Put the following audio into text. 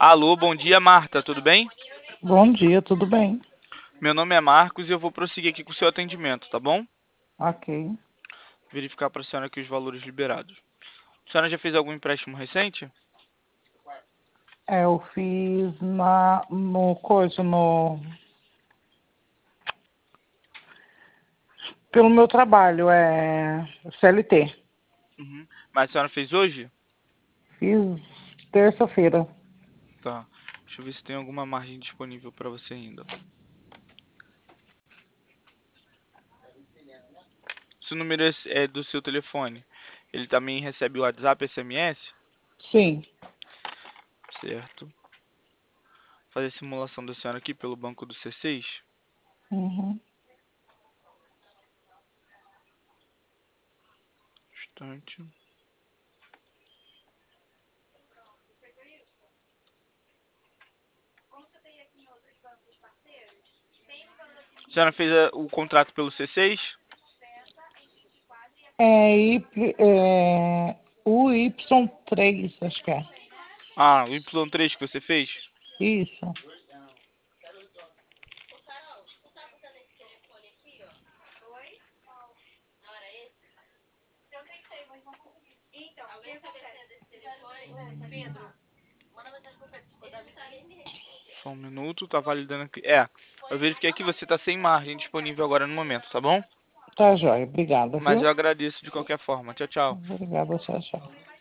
Alô, bom dia, Marta, tudo bem? Bom dia, tudo bem? Meu nome é Marcos e eu vou prosseguir aqui com o seu atendimento, tá bom? Ok. Verificar para a senhora aqui os valores liberados. A senhora já fez algum empréstimo recente? Eu fiz pelo meu trabalho, CLT. Uhum. Mas a senhora fez hoje? Fiz terça-feira. Tá. Deixa eu ver se tem alguma margem disponível para você ainda. Se o número é do seu telefone, ele também recebe o WhatsApp, SMS? Sim. Certo. Fazer a simulação da senhora aqui pelo banco do C6. Uhum. Instante. A senhora fez o contrato pelo C6? O Y3, acho que é. Ah, o Y3 que você fez? Isso. Só um minuto, tá validando aqui. É, eu verifiquei que você tá sem margem disponível agora no momento, tá bom? Tá, joia. Obrigada, Mas eu viu? agradeço de qualquer forma. Tchau, tchau. Obrigada, tchau, tchau.